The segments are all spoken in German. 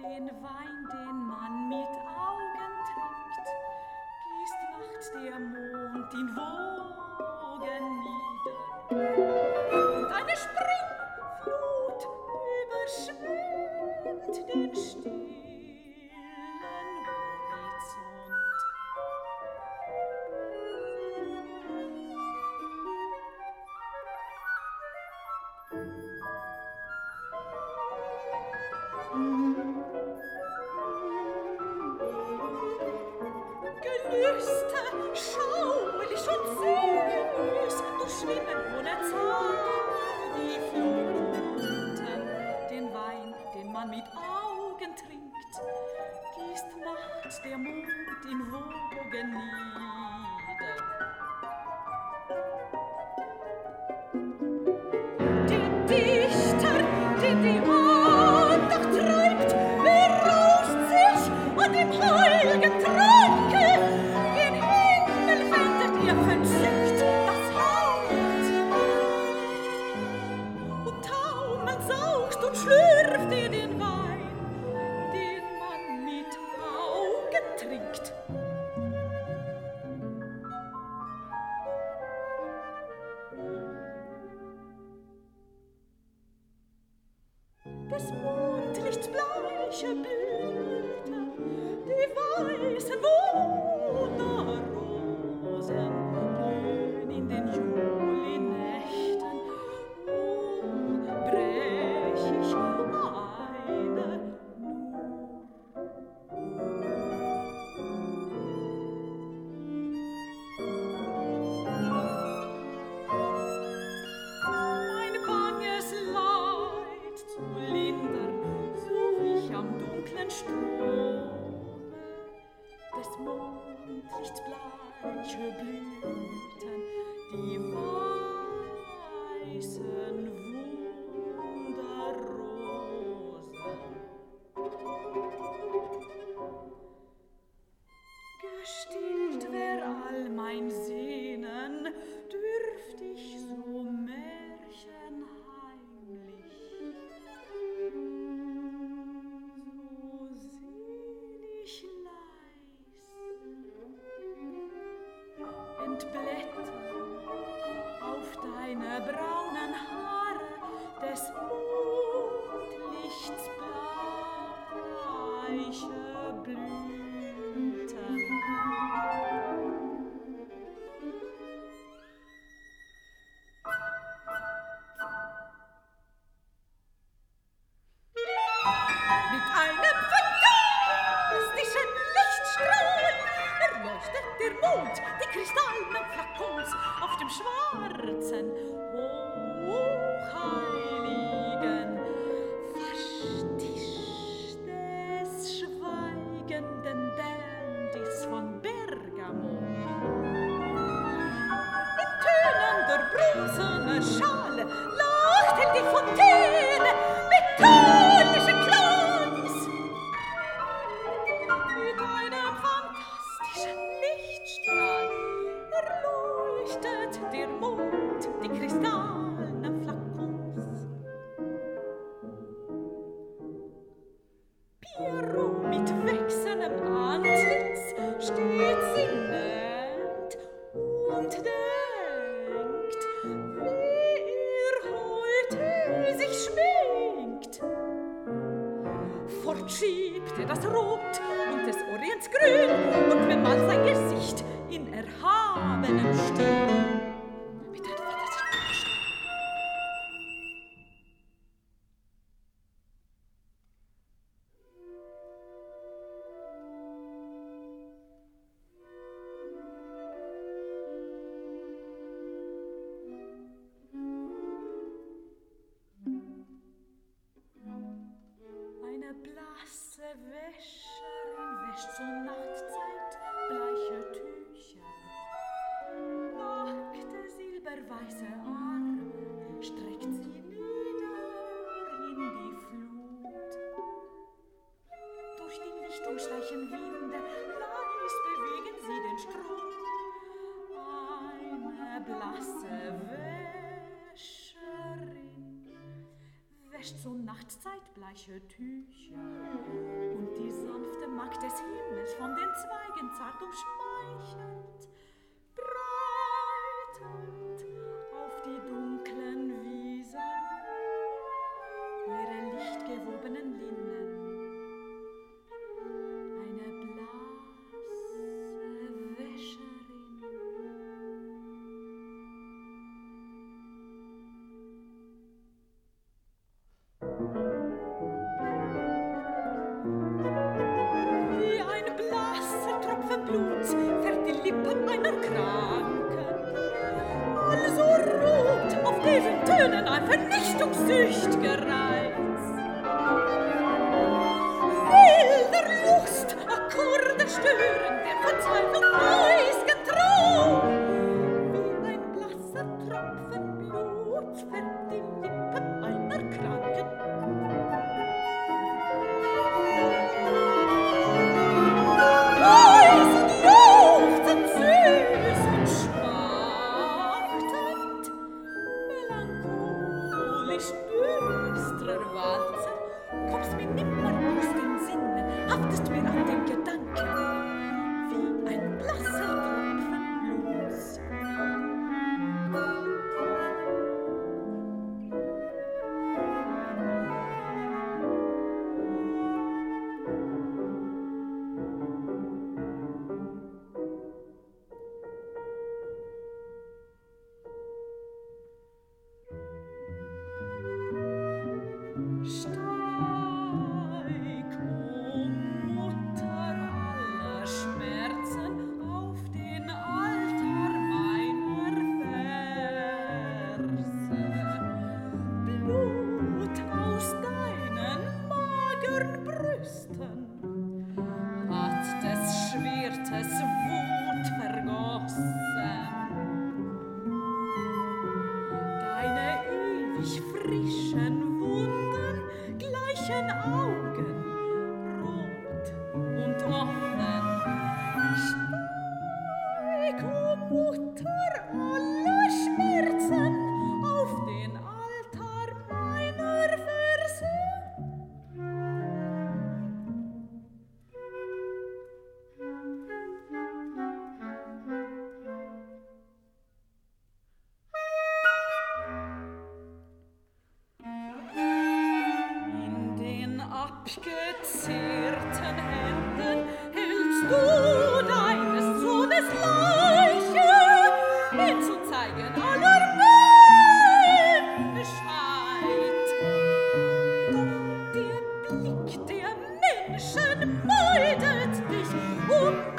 Den Wein, den man mit Augen trinkt, gießt nachts der Mond in Wogen nieder. Und eine Springflut überschwemmt den stillen Horizont. Gelüste, schaulich und süß, durchschwimmen ohne Zahl die Fluten. Den Wein, den man mit Augen trinkt, gießt nachts der Mond in Wogen nieder. Der Dichter, den die Andacht treibt, berauscht sich an dem heiligen Tranke. Gen Himmel wendet ihr verzückt das Haupt. Und taumelnd saugt und schlürft ihr den Wein, den man mit Augen trinkt. Des Mondlichts bleiche Blüten, die weißen Wunderrosen blühen in den Julinächten. Brech ich eine nur. Mein banges Leid zu lindern, such ich am dunklen Strome des Mondlichts bleiche Blüten, die weißen Wunderrosen. Gestillt wär all mein Sehnen, dürft ich so märchenheimlich, so selig leis entblättern auf deine braunen Haare des Mondlichts bleiche Blüten. Mit einem fantastischen Lichtstrahl erleuchtet der Mond die kristallenen Flakons auf dem schwarzen, hochheiligen Verstisch des schweigenden Dandys von Bergamo. In tönender bronzener Schale lachte die Fontäne mit tönischen Kleis. Mit einem fantastischen Lichtstrahl erleuchtet der Mond die kristallenen Flakons. Pierrot mit wächsernem Antlitz steht sinnend und denkt, wie heute sich schminkt. Fortschiebt das Rot und des Orients Grün und bemalt sein Gesicht in erhabenem Stil. Eine blasse Wäscherin wäscht zur Nachtzeit bleiche Tücher. Nackte silberweiße Arme streckt sie nieder in die Flut. Durch die Lichtung schleichen Winde, leis bewegen sie den Strom. Eine blasse Wäscherin wäscht zur Nachtzeit bleiche Tücher und die sanfte Magd des Himmels von den Zweigen zart umschmeichelt, breitet auf die dunklen Wiesen ihre lichtgewobenen Linnen, eine blasse Wäscherin. Wie ein blasser Tropfen Blut fährt die Lippen einer Kranken. Also ruht auf diesen Tönen ein vernichtungssüchtiger Reiz. Wilder Lust, Akkorde stören, der Verzweiflung eisgen Traum. Wie ein blasser Tropfen Blut fährt die Lippen einer Kranken. Leisend, jauchzend, süß und schmachtend, melancholisch düstrer Walzer, kommst mir nimmer aus den Sinnen, haftest mir an den Gedanken, wie ein blasser Tropfen Bluts. Steig, o Mutter aller Schmerzen, auf den Altar meiner Verse. Blut aus deinen magern Brüsten hat des Schwertes Wut vergossen. Deine ewig frischen Wunden gleichen Augen, rot und offen. Steig, o Mutter aller Schmerzen, auf den Altar meiner Verse. In den abgezehrten Händen hältst du deines Sohnes Leiche, ihn zu zeigen aller Menschheit. Doch der Blick der Menschen meidet dich, o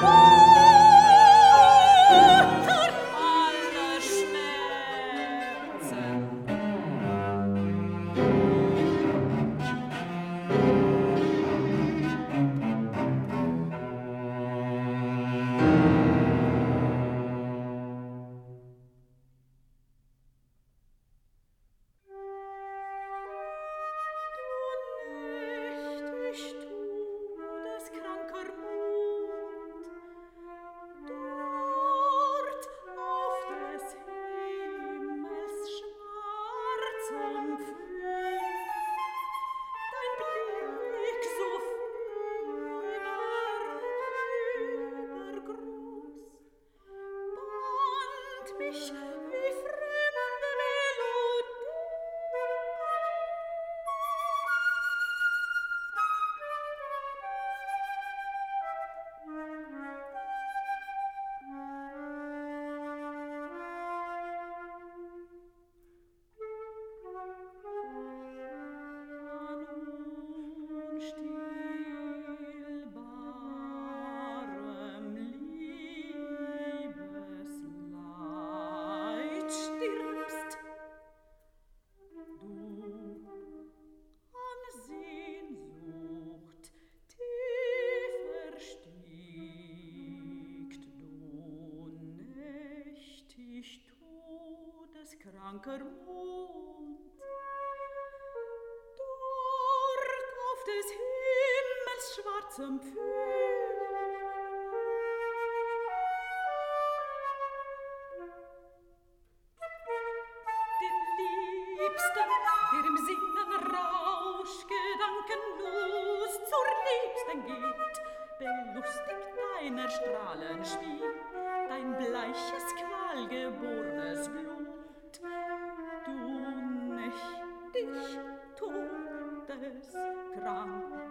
Mutter aller Schmerzen. Nächtig todeskranker Mut, dort auf des Himmels schwarzem Pfund, dein Blick so feiner, übergroß, band mich wie fremde Melodie. An unstillbarem Liebesleid stirbst du, an Sehnsucht tief erstickt, du nächtig todeskranker Mond. Dort auf des Himmels schwarzem Pfund, den Liebsten, der im Sinnen deiner Strahlen Spiel, dein bleiches, qualgebornes Blut. Du nicht, dich todeskrank.